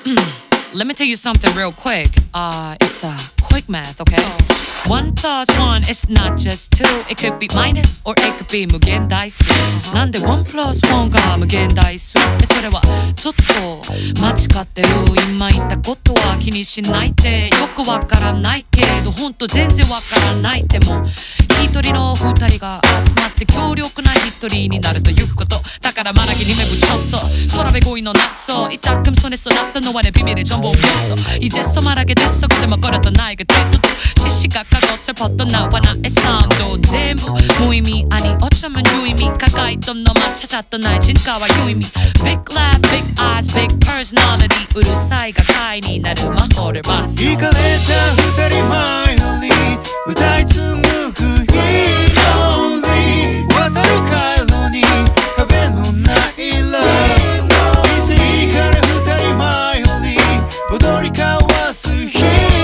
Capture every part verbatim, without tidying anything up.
Let me tell you something real quick. Uh, it's a uh, quick math, okay? One plus one is not just two. It could be minus or it could be 無限大数。なんで one plus one が無限大数？それはちょっと間違ってる。今言ったことは気にしないってよくわからないけど、ほんと全然わからないっても一人の二人が集まって強力な一人になるということだから말하기 님의 붙였어 서랍에 고이 넣어놨어 이따금 손에서 났던 너와의 비밀을 전부 옮겼어 이제서 말하게 됐어 그대먹거렸던 나의 그 태도도 시시각각 어설펐던 나와 나의 삶도 전부 무의미 아니 어쩌면 유의미 가까이 있던 너만 찾았던 나의 진가와 유의미 Big laugh, big eyes, big personality 우리 사이가 가인이 나를 마호를 봤어 이가れた二人前より歌い紡ぐヒーローに渡る回路に壁のないラブ水から二人前より踊り交わす瞳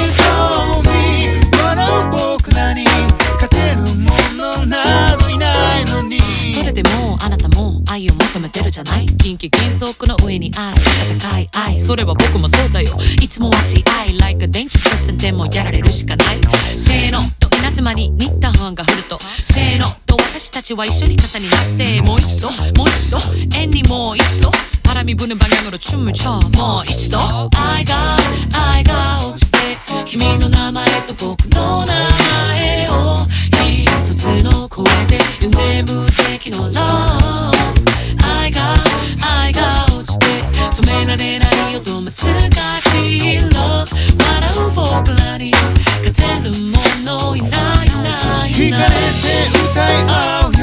笑う僕らに勝てる者などいないのにそれでもあなたも愛を求めてるじゃない金気金属の上にある温かい愛それは僕もそうだよいつも熱い愛 Like a dangerous person でもやられるしかないせーのと稲妻に似た本が降るとせーのと私たちは一緒に傘になってもう一度もう一度縁にもう一度바람이 부는 방향으로 춤을 춰もう一度愛が愛が落ちて君の名前と僕の名前を一つの声で呼んで無敵の Love 愛が愛が落ちて止められないよと難しい Love 笑う僕らに勝てるものいないいないいない惹かれて歌い合う